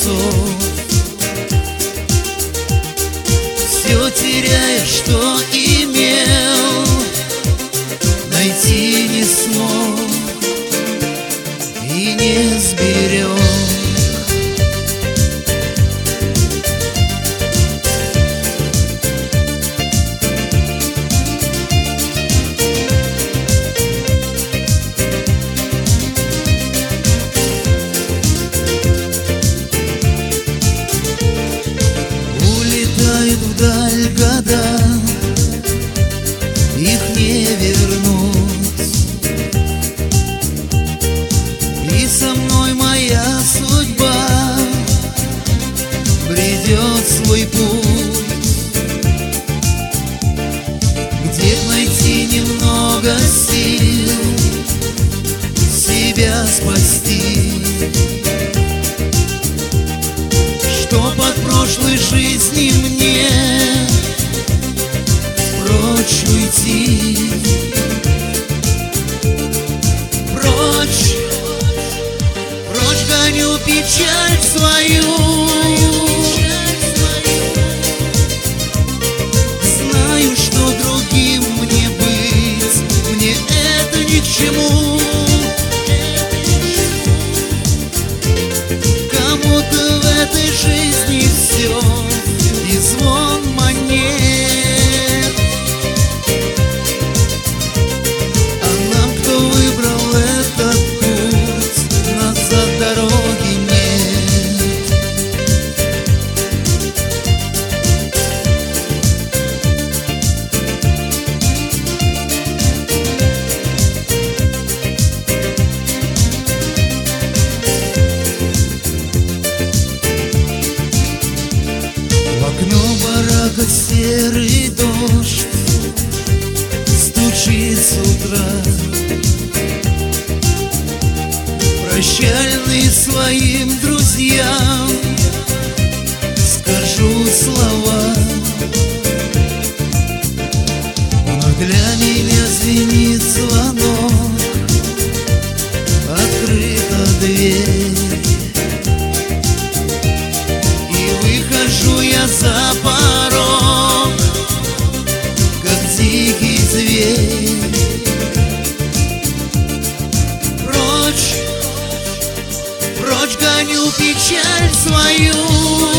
часов, все теряя, что имел, найти не смог и не сберег. Улетают вдаль года, их не вернуть, и со мной моя судьба бредет свой путь, где найти немного сил себя спасти, чтоб от прошлой жизни мне прочь уйти. Прочь, прочь гоню печаль свою, знаю, что другим мне быть, мне это ни к чему. Кому-то в этой жизни все и звон монет, а нам, кто выбрал этот путь, назад дороги нет. В окно барака серый дождь стучит с утра, прощальный своим друзьям скажу слова. Вновь для меня звенит звонок, открыта дверь, выхожу я за порог, как дикий зверь. Прочь, прочь гоню печаль свою,